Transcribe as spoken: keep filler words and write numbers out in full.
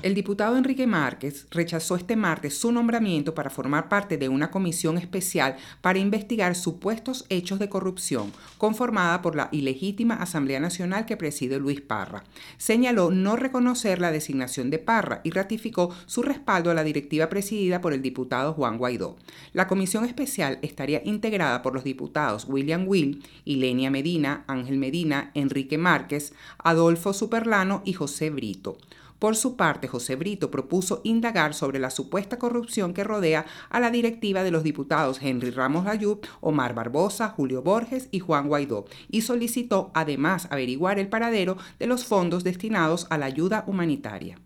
El diputado Enrique Márquez rechazó este martes su nombramiento para formar parte de una comisión especial para investigar supuestos hechos de corrupción conformada por la ilegítima Asamblea Nacional que preside Luis Parra. Señaló no reconocer la designación de Parra y ratificó su respaldo a la directiva presidida por el diputado Juan Guaidó. La comisión especial estaría integrada por los diputados William Will, Ilenia Medina, Ángel Medina, Enrique Márquez, Adolfo Superlano y José Brito. Por su parte, José Brito propuso indagar sobre la supuesta corrupción que rodea a la directiva de los diputados Henry Ramos Layub, Omar Barbosa, Julio Borges y Juan Guaidó, y solicitó además averiguar el paradero de los fondos destinados a la ayuda humanitaria.